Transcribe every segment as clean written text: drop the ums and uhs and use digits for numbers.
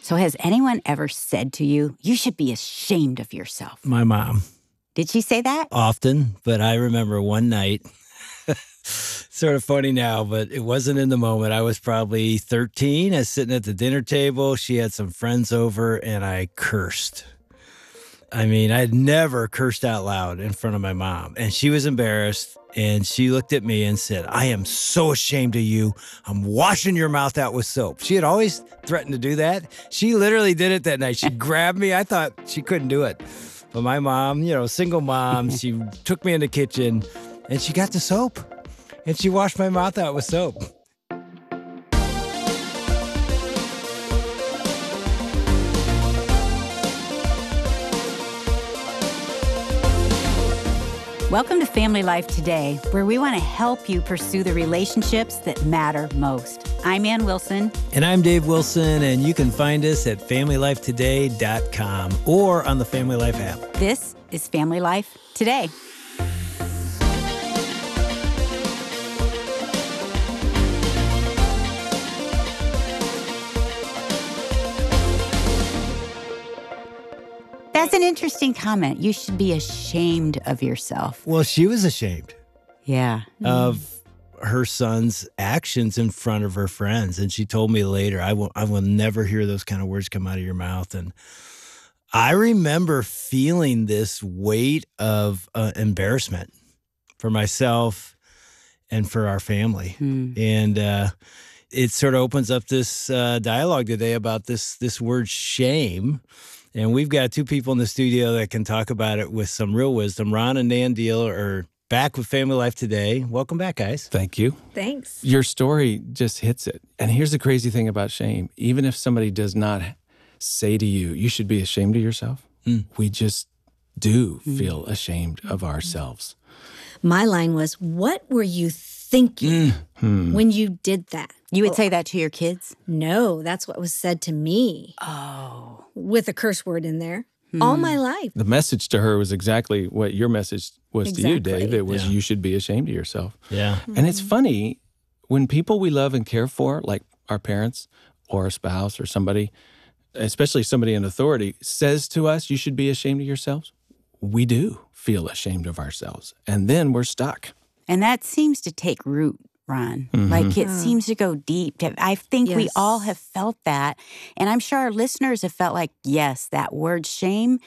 So has anyone ever said to you, you should be ashamed of yourself? My mom. Did she say that? Often, but I remember one night, sort of funny now, but it wasn't in the moment. I was probably 13. I was sitting at the dinner table. She had some friends over, and I cursed. I mean, I'd never cursed out loud in front of my mom, and she was embarrassed, and she looked at me and said, I am so ashamed of you. I'm washing your mouth out with soap. She had always threatened to do that. She literally did it that night. She grabbed me. I thought she couldn't do it. But my mom, single mom, she took me in the kitchen, and she got the soap, and she washed my mouth out with soap. Welcome to Family Life Today, where we want to help you pursue the relationships that matter most. I'm Ann Wilson. And I'm Dave Wilson, and you can find us at FamilyLifeToday.com or on the Family Life app. This is Family Life Today. That's an interesting comment. You should be ashamed of yourself. Well, she was ashamed. Yeah. Of her son's actions in front of her friends. And she told me later, I will never hear those kind of words come out of your mouth. And I remember feeling this weight of embarrassment for myself and for our family. And it sort of opens up this dialogue today about this word shame. And we've got two people in the studio that can talk about it with some real wisdom. Ron and Nan Deal are back with Family Life Today. Welcome back, guys. Thank you. Thanks. Your story just hits it. And here's the crazy thing about shame. Even if somebody does not say to you, you should be ashamed of yourself, we just do feel ashamed of ourselves. My line was, what were you thinking when you did that? You would say that to your kids? No, that's what was said to me. Oh. With a curse word in there. All my life. The message to her was exactly what your message was to you, Dave. It was, Yeah. you should be ashamed of yourself. Yeah. And it's funny, when people we love and care for, like our parents or a spouse or somebody, especially somebody in authority, says to us, you should be ashamed of yourselves, we do feel ashamed of ourselves. And then we're stuck. And that seems to take root, Ron. Like it seems to go deep. I think we Yes. all have felt that. And I'm sure our listeners have felt like, yes, that word shame,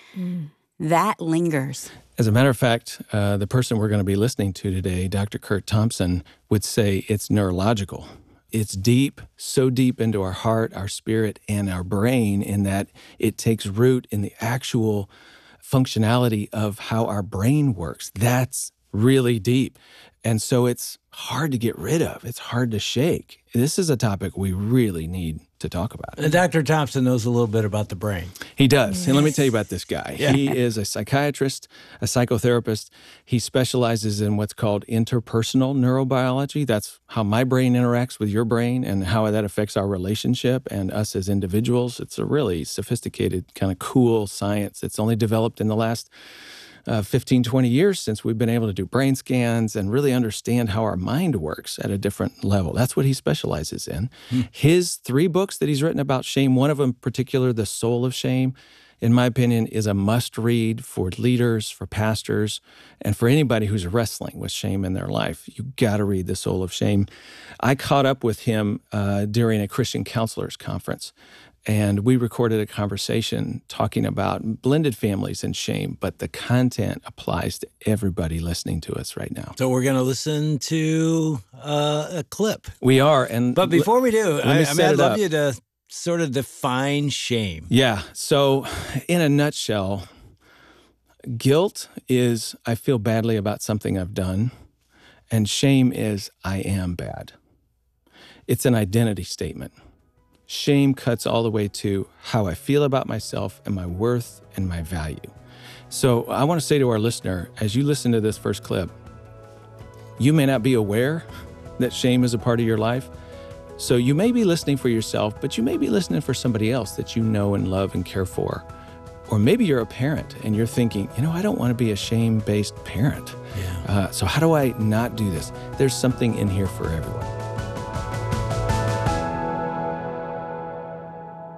that lingers. As a matter of fact, the person we're going to be listening to today, Dr. Kurt Thompson, would say it's neurological. It's deep, so deep into our heart, our spirit, and our brain in that it takes root in the actual functionality of how our brain works. That's really deep. And so it's hard to get rid of. It's hard to shake. This is a topic we really need to talk about. And Dr. Thompson knows a little bit about the brain. He does. And let me tell you about this guy. Yeah. He is a psychiatrist, a psychotherapist. He specializes in what's called interpersonal neurobiology. That's how my brain interacts with your brain and how that affects our relationship and us as individuals. It's a really sophisticated, kind of cool science. It's only developed in the last 15, 20 years since we've been able to do brain scans and really understand how our mind works at a different level. That's what he specializes in. His 3 books that he's written about shame, one of them in particular, The Soul of Shame, in my opinion, is a must-read for leaders, for pastors, and for anybody who's wrestling with shame in their life. You got to read The Soul of Shame. I caught up with him during a Christian counselors conference, and we recorded a conversation talking about blended families and shame, but the content applies to everybody listening to us right now. So we're going to listen to a clip. We are. And But before we do, me set I'd it love up. you to sort of define shame. Yeah. So in a nutshell, guilt is I feel badly about something I've done, and shame is I am bad. It's an identity statement. Shame cuts all the way to how I feel about myself and my worth and my value. So I want to say to our listener, as you listen to this first clip, you may not be aware that shame is a part of your life. So you may be listening for yourself, but you may be listening for somebody else that you know and love and care for. Or maybe you're a parent and you're thinking, I don't want to be a shame-based parent. Yeah. So how do I not do this? There's something in here for everyone.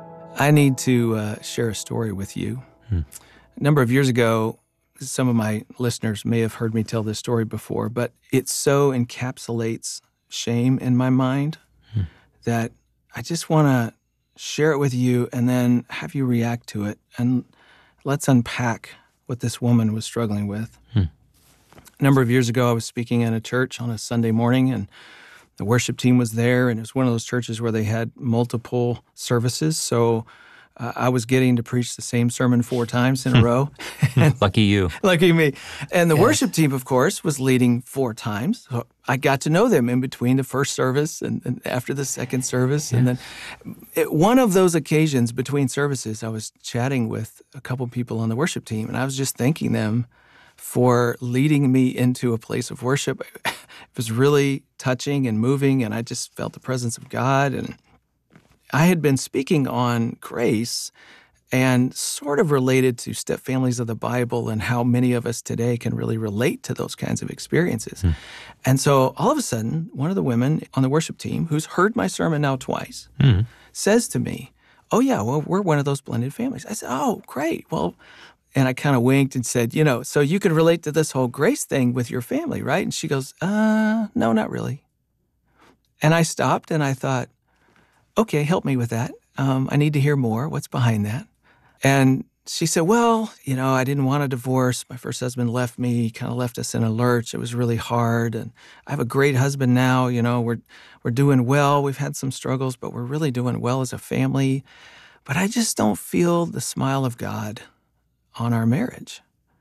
I need to share a story with you. A number of years ago, some of my listeners may have heard me tell this story before, but it so encapsulates shame in my mind that I just want to share it with you and then have you react to it. And let's unpack what this woman was struggling with. A number of years ago, I was speaking in a church on a Sunday morning, and the worship team was there, and it was one of those churches where they had multiple services. So I was getting to preach the same sermon 4 times in a row. Lucky you. Lucky me. And the worship team, of course, was leading 4 times. So I got to know them in between the first service and after the second service. And then one of those occasions between services, I was chatting with a couple people on the worship team, and I was just thanking them for leading me into a place of worship. It was really touching and moving, and I just felt the presence of God. And I had been speaking on grace and sort of related to step families of the Bible and how many of us today can really relate to those kinds of experiences. And so all of a sudden, one of the women on the worship team, who's heard my sermon now twice, says to me, "Oh yeah, well, we're one of those blended families." I said, "Oh, great. Well," and I kind of winked and said, "So you can relate to this whole grace thing with your family, right?" And she goes, "No, not really." And I stopped and I thought, okay, help me with that. I need to hear more. What's behind that? And she said, "Well, I didn't want a divorce. My first husband left me, kind of left us in a lurch. It was really hard. And I have a great husband now. We're doing well. We've had some struggles, but we're really doing well as a family. But I just don't feel the smile of God on our marriage."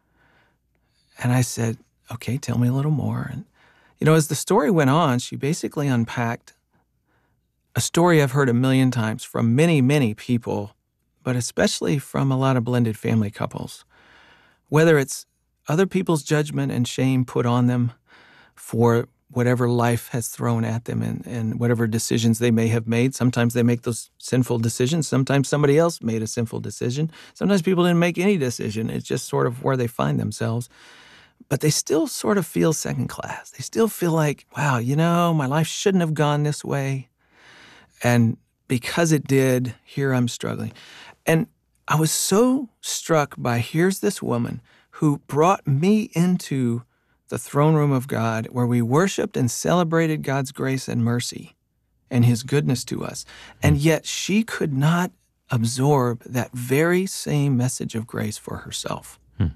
And I said, "Okay, tell me a little more." And, as the story went on, she basically unpacked a story I've heard a million times from many, many people, but especially from a lot of blended family couples. Whether it's other people's judgment and shame put on them for whatever life has thrown at them and whatever decisions they may have made. Sometimes they make those sinful decisions. Sometimes somebody else made a sinful decision. Sometimes people didn't make any decision. It's just sort of where they find themselves. But they still sort of feel second class. They still feel like, wow, my life shouldn't have gone this way. And because it did, here I'm struggling. And I was so struck by, here's this woman who brought me into the throne room of God, where we worshiped and celebrated God's grace and mercy and his goodness to us. And yet she could not absorb that very same message of grace for herself.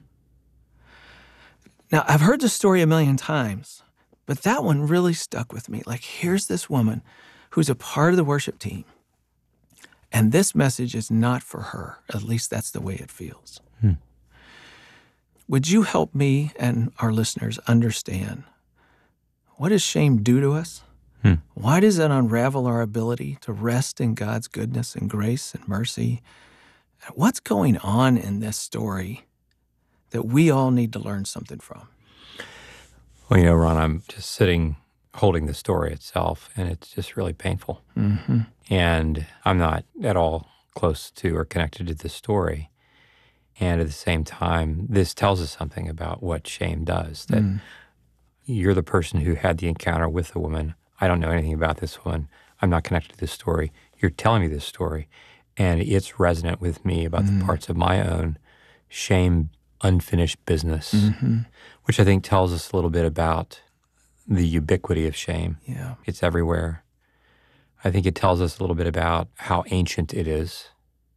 Now, I've heard the story a million times, but that one really stuck with me. Like, here's this woman who's a part of the worship team, and this message is not for her. At least that's the way it feels. Would you help me and our listeners understand, what does shame do to us? Why does it unravel our ability to rest in God's goodness and grace and mercy? What's going on in this story that we all need to learn something from? Well, Ron, I'm just sitting holding the story itself, and it's just really painful. And I'm not at all close to or connected to this story. And at the same time, this tells us something about what shame does, that you're the person who had the encounter with the woman. I don't know anything about this woman. I'm not connected to this story. You're telling me this story, and it's resonant with me about the parts of my own shame, unfinished business, which I think tells us a little bit about the ubiquity of shame. Yeah. It's everywhere. I think it tells us a little bit about how ancient it is.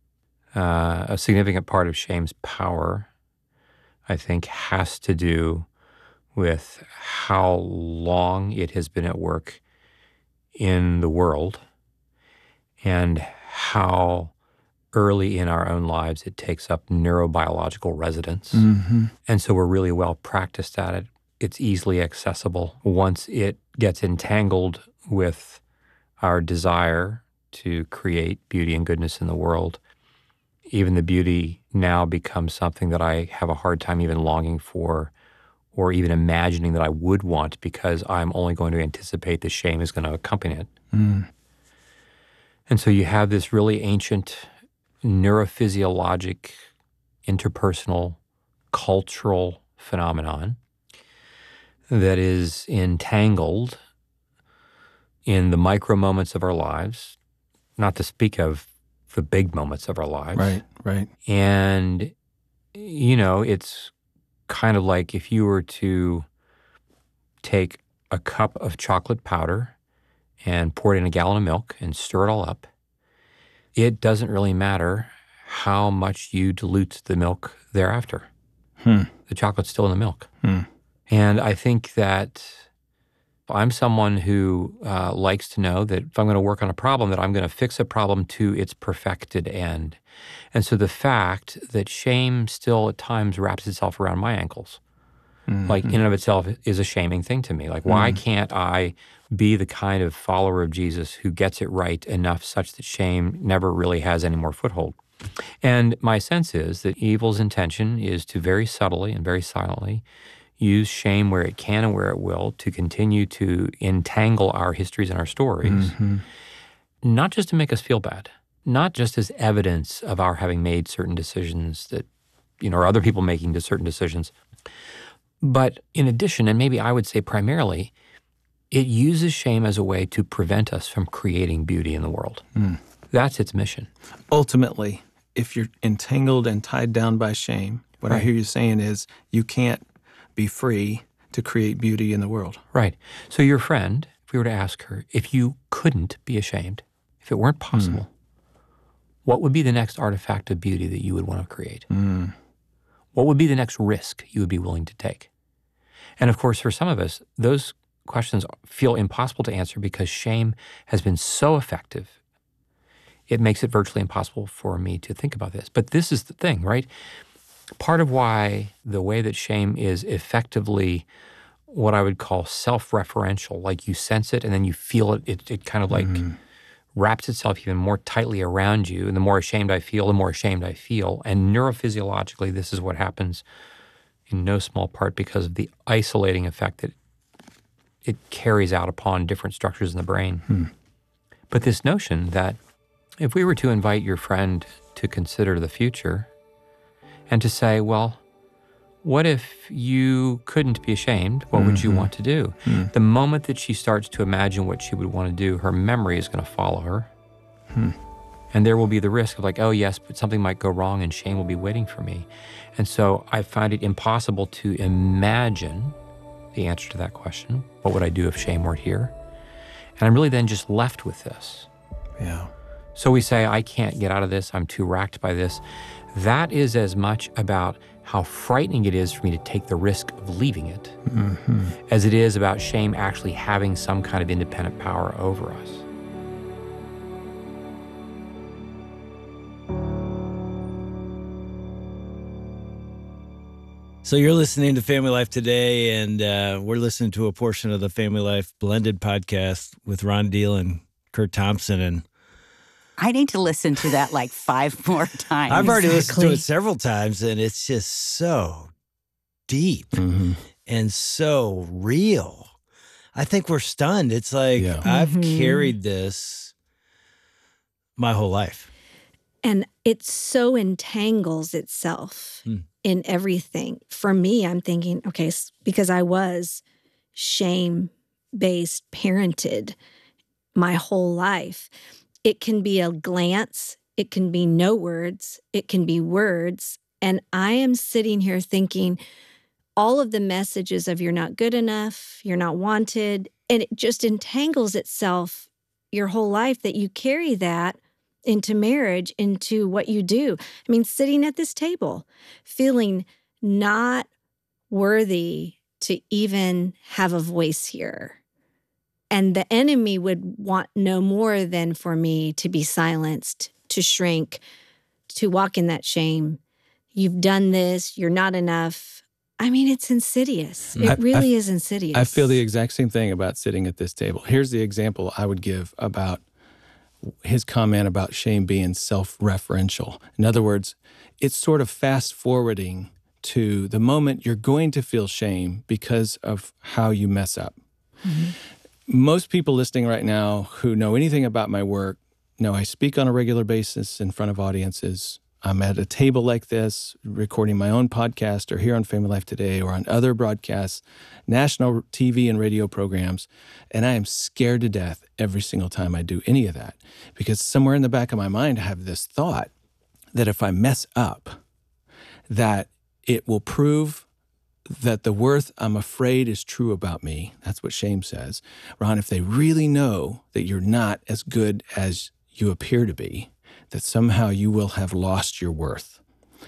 A significant part of shame's power, I think, has to do with how long it has been at work in the world and how early in our own lives it takes up neurobiological residence. And so we're really well practiced at it. It's easily accessible. Once it gets entangled with our desire to create beauty and goodness in the world, even the beauty now becomes something that I have a hard time even longing for or even imagining that I would want, because I'm only going to anticipate the shame is going to accompany it. And so you have this really ancient neurophysiologic, interpersonal, cultural phenomenon that is entangled in the micro moments of our lives, not to speak of the big moments of our lives. Right, right. And, you know, it's kind of like if you were to take a cup of chocolate powder and pour it in a gallon of milk and stir it all up, it doesn't really matter how much you dilute the milk thereafter. The chocolate's still in the milk. And I think that I'm someone who likes to know that if I'm going to work on a problem, that I'm going to fix a problem to its perfected end. And so the fact that shame still at times wraps itself around my ankles, like in and of itself is a shaming thing to me. Like, why can't I be the kind of follower of Jesus who gets it right enough such that shame never really has any more foothold? And my sense is that evil's intention is to very subtly and very silently use shame where it can and where it will to continue to entangle our histories and our stories, not just to make us feel bad, not just as evidence of our having made certain decisions that, you know, or other people making certain decisions, but in addition, and maybe I would say primarily, it uses shame as a way to prevent us from creating beauty in the world. That's its mission. Ultimately, if you're entangled and tied down by shame, what I hear you saying is you can't be free to create beauty in the world. Right. So your friend, if we were to ask her, if you couldn't be ashamed, if it weren't possible, what would be the next artifact of beauty that you would want to create? What would be the next risk you would be willing to take? And of course, for some of us, those questions feel impossible to answer because shame has been so effective. It makes it virtually impossible for me to think about this. But this is the thing, right? Part of why the way that shame is effectively what I would call self-referential, like you sense it and then you feel it, it kind of like wraps itself even more tightly around you. And the more ashamed I feel, the more ashamed I feel. And neurophysiologically, this is what happens in no small part because of the isolating effect that it carries out upon different structures in the brain. But this notion that if we were to invite your friend to consider the future and to say, well, what if you couldn't be ashamed? What would you want to do? The moment that she starts to imagine what she would want to do, her memory is going to follow her. And there will be the risk of like, oh yes, but something might go wrong and shame will be waiting for me. And so I find it impossible to imagine the answer to that question. What would I do if shame weren't here? And I'm really then just left with this. Yeah. So we say, I can't get out of this. I'm too racked by this. That is as much about how frightening it is for me to take the risk of leaving it as it is about shame actually having some kind of independent power over us. So you're listening to Family Life Today, and we're listening to a portion of the Family Life Blended podcast with Ron Deal and Kurt Thompson. And I need to listen to that like 5 more times. I've already listened to it several times, and it's just so deep and so real. I think we're stunned. It's like I've carried this my whole life. And it so entangles itself in everything. For me, I'm thinking, okay, because I was shame-based parented my whole life. It can be a glance, it can be no words, it can be words. And I am sitting here thinking all of the messages of you're not good enough, you're not wanted, and it just entangles itself your whole life that you carry that into marriage, into what you do. I mean, sitting at this table, feeling not worthy to even have a voice here. And the enemy would want no more than for me to be silenced, to shrink, to walk in that shame. You've done this, you're not enough. I mean, it's insidious. It really is insidious. I feel the exact same thing about sitting at this table. Here's the example I would give about his comment about shame being self-referential. In other words, it's sort of fast-forwarding to the moment you're going to feel shame because of how you mess up. Most people listening right now who know anything about my work know I speak on a regular basis in front of audiences. I'm at a table like this, recording my own podcast or here on Family Life Today or on other broadcasts, national TV and radio programs, and I am scared to death every single time I do any of that because somewhere in the back of my mind I have this thought that if I mess up, that it will prove that the worth I'm afraid is true about me. That's what shame says. Ron, if they really know that you're not as good as you appear to be, that somehow you will have lost your worth.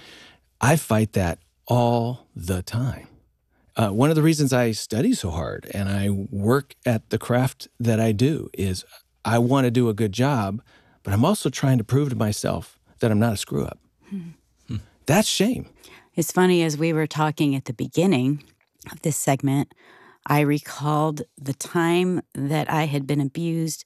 I fight that all the time. One of the reasons I study so hard and I work at the craft that I do is I want to do a good job, but I'm also trying to prove to myself that I'm not a screw-up. That's shame. It's funny, as we were talking at the beginning of this segment, I recalled the time that I had been abused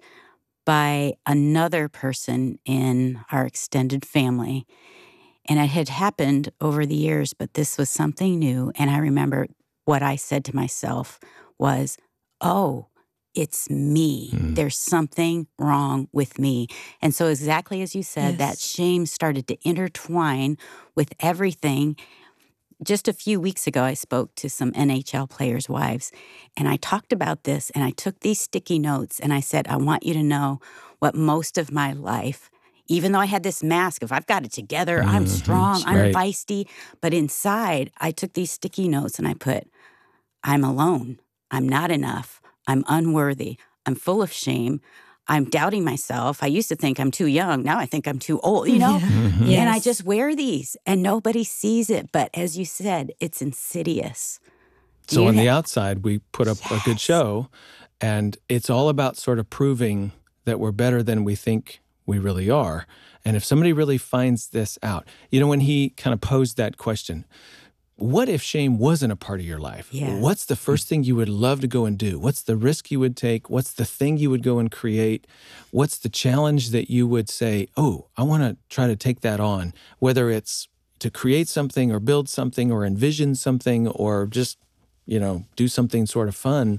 by another person in our extended family. And it had happened over the years, but this was something new. And I remember what I said to myself was, oh, it's me. There's something wrong with me. And so exactly as you said, that shame started to intertwine with everything. Just a few weeks ago, I spoke to some NHL players' wives, and I talked about this, and I took these sticky notes, and I said, I want you to know what most of my life, even though I had this mask of I've got it together, I'm strong, I'm feisty, but inside, I took these sticky notes, and I put, I'm alone, I'm not enough, I'm unworthy, I'm full of shame, I'm doubting myself. I used to think I'm too young. Now I think I'm too old, you know? Yes. And I just wear these and nobody sees it. But as you said, it's insidious. So on the outside, we put up a good show, and it's all about sort of proving that we're better than we think we really are. And if somebody really finds this out, you know, when he kind of posed that question, what if shame wasn't a part of your life? Yeah. What's the first thing you would love to go and do? What's the risk you would take? What's the thing you would go and create? What's the challenge that you would say, oh, I want to try to take that on, whether it's to create something or build something or envision something or just, you know, do something sort of fun.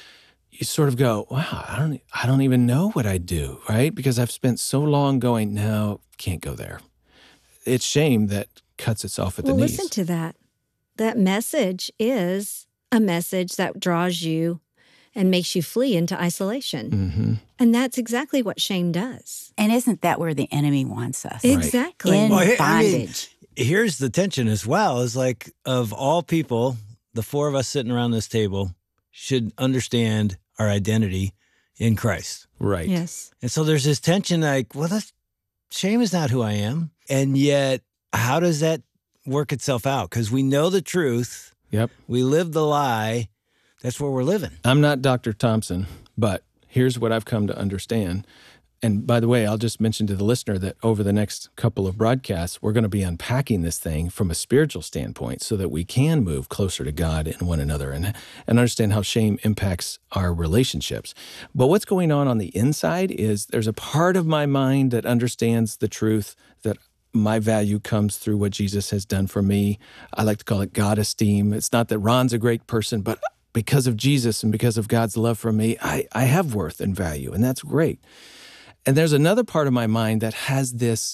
You sort of go, wow, I don't even know what I'd do, right? Because I've spent so long going, no, can't go there. It's shame that cuts itself at the knees. Listen to that. That message is a message that draws you and makes you flee into isolation. And that's exactly what shame does. And isn't that where the enemy wants us? Exactly. In Well, bondage. Here's the tension as well, is like, of all people, the four of us sitting around this table should understand our identity in Christ. Right. Yes. And so there's this tension like, well, shame is not who I am. And yet, how does that work itself out? Because we know the truth. Yep. We live the lie. That's where we're living. I'm not Dr. Thompson, but here's what I've come to understand. And by the way, I'll just mention to the listener that over the next couple of broadcasts, we're going to be unpacking this thing from a spiritual standpoint so that we can move closer to God and one another and understand how shame impacts our relationships. But what's going on the inside is there's a part of my mind that understands the truth that my value comes through what Jesus has done for me. I like to call it God esteem. It's not that Ron's a great person, but because of Jesus and because of God's love for me, I have worth and value, and that's great. And there's another part of my mind that has this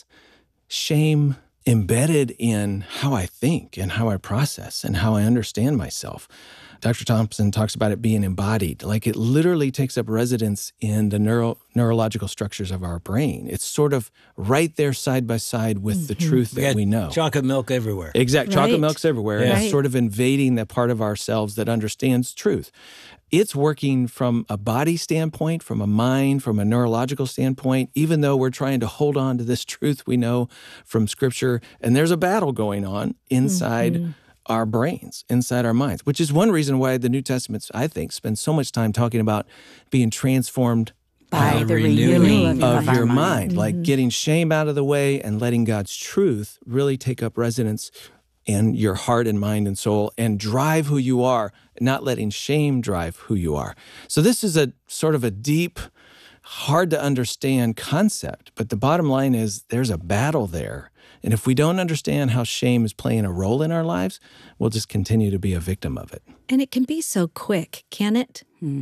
shame embedded in how I think and how I process and how I understand myself. Dr. Thompson talks about it being embodied, like it literally takes up residence in the neurological structures of our brain. It's sort of right there side by side with the truth that we know. Chocolate milk everywhere. Exactly. Right. Chocolate milk's everywhere. And Right. it's sort of invading that part of ourselves that understands truth. It's working from a body standpoint, from a mind, from a neurological standpoint, even though we're trying to hold on to this truth we know from Scripture. And there's a battle going on inside our brains, inside our minds, which is one reason why the New Testament, I think, spends so much time talking about being transformed By the renewing renewing of our your mind. mind, like getting shame out of the way and letting God's truth really take up residence in your heart and mind and soul and drive who you are, not letting shame drive who you are. So this is a sort of a deep, hard to understand concept, but the bottom line is there's a battle there. And if we don't understand how shame is playing a role in our lives, we'll just continue to be a victim of it. And it can be so quick, can it?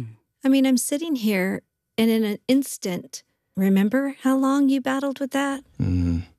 I mean, I'm sitting here and in an instant, remember how long you battled with that?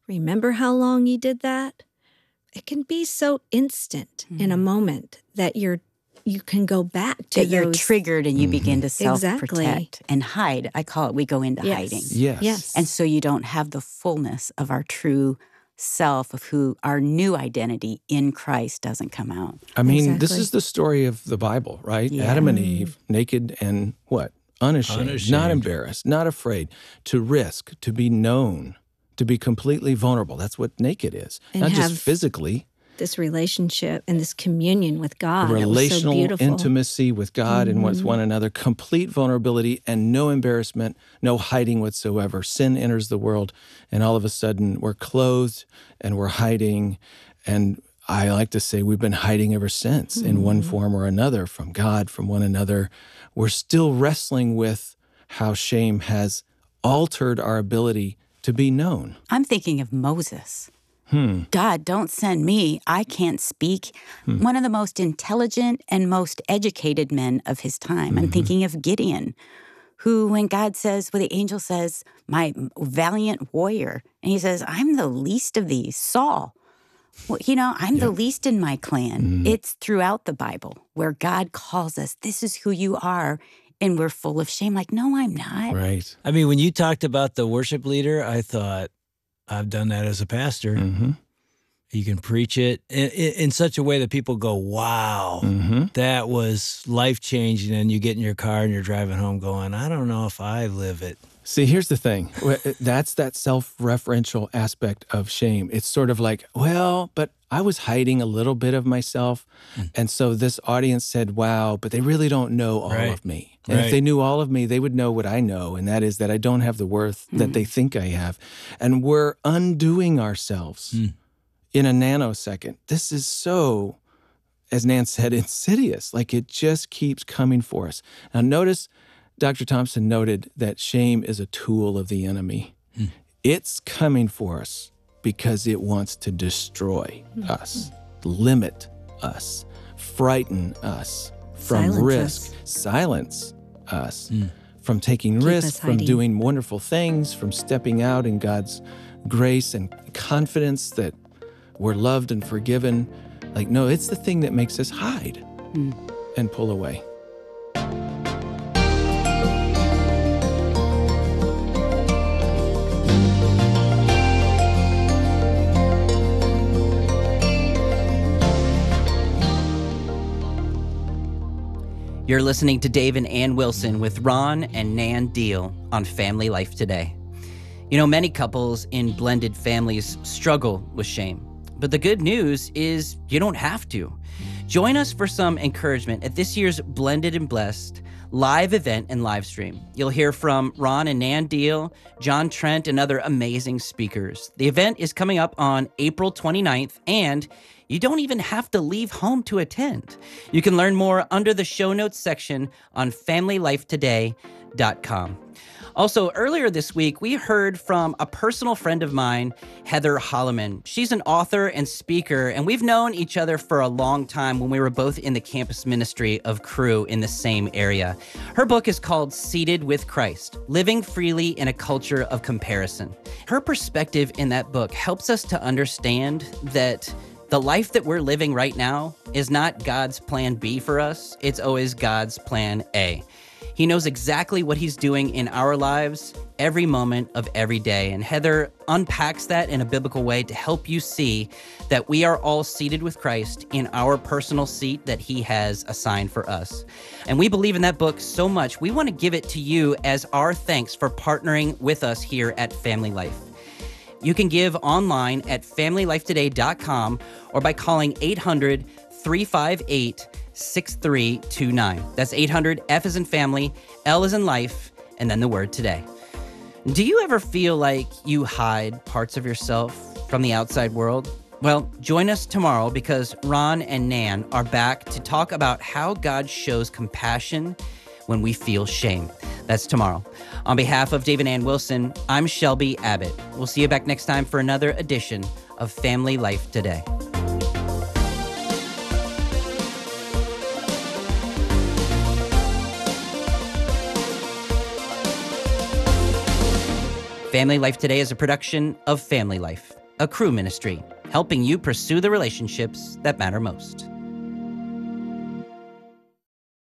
remember how long you did that? It can be so instant in a moment that you can go back to that you're those. triggered and you begin to self-protect Exactly. and hide. I call it, we go into hiding. Yes. Yes. And so you don't have the fullness of our true self, of who our new identity in Christ doesn't come out. I mean, this Exactly. is the story of the Bible, right? Yeah. Adam and Eve, naked and what? Unashamed, Unashamed. not embarrassed, not afraid, to risk, to be known, to be completely vulnerable. That's what naked is. And not have just physically, this relationship and this communion with God. a It was so relational beautiful. intimacy with God and with one another, complete vulnerability and no embarrassment, no hiding whatsoever. Sin enters the world, and all of a sudden we're clothed and we're hiding. And I like to say we've been hiding ever since in one form or another from God, from one another. We're still wrestling with how shame has altered our ability to be known. I'm thinking of Moses. God, don't send me. I can't speak. One of the most intelligent and most educated men of his time. I'm thinking of Gideon, who, when God says, well, the angel says, my valiant warrior, and he says, I'm the least of these, Saul. Well, I'm the least in my clan. It's throughout the Bible where God calls us, this is who you are, and we're full of shame. Like, no, I'm not. Right. I mean, when you talked about the worship leader, I thought, I've done that as a pastor. Mm-hmm. You can preach it in such a way that people go, wow, that was life-changing. And you get in your car and you're driving home going, I don't know if I live it. See, here's the thing. That's that self-referential aspect of shame. It's sort of like, well, but I was hiding a little bit of myself. And so this audience said, wow, but they really don't know all Right. of me. And if they knew all of me, they would know what I know. And that is that I don't have the worth that they think I have. And we're undoing ourselves in a nanosecond. This is so, as Nan said, insidious. Like it just keeps coming for us. Now notice, Dr. Thompson noted that shame is a tool of the enemy. It's coming for us because it wants to destroy us, limit us, frighten us from Silence risk, us. silence us from taking Keep risks, us from hiding. doing wonderful things, from stepping out in God's grace and confidence that we're loved and forgiven. Like, no, it's the thing that makes us hide and pull away. You're listening to Dave and Ann Wilson with Ron and Nan Deal on Family Life Today. Many couples in blended families struggle with shame. But the good news is you don't have to. Join us for some encouragement at this year's Blended and Blessed live event and live stream. You'll hear from Ron and Nan Deal, John Trent, and other amazing speakers. The event is coming up on April 29th, and you don't even have to leave home to attend. You can learn more under the show notes section on FamilyLifeToday.com. Also, earlier this week, we heard from a personal friend of mine, Heather Holloman. She's an author and speaker, and we've known each other for a long time when we were both in the campus ministry of Cru in the same area. Her book is called Seated with Christ, Living Freely in a Culture of Comparison. Her perspective in that book helps us to understand that the life that we're living right now is not God's plan B for us. It's always God's plan A. He knows exactly what he's doing in our lives every moment of every day. And Heather unpacks that in a biblical way to help you see that we are all seated with Christ in our personal seat that he has assigned for us. And we believe in that book so much, we want to give it to you as our thanks for partnering with us here at Family Life. You can give online at FamilyLifeToday.com or by calling 800-358-6329. That's 800, F as in family, L as in life, and then the word today. Do you ever feel like you hide parts of yourself from the outside world? Well, join us tomorrow because Ron and Nan are back to talk about how God shows compassion when we feel shame. That's tomorrow. On behalf of Dave and Ann Wilson, I'm Shelby Abbott. We'll see you back next time for another edition of Family Life Today. Family Life Today is a production of Family Life. a Crew ministry, helping you pursue the relationships that matter most.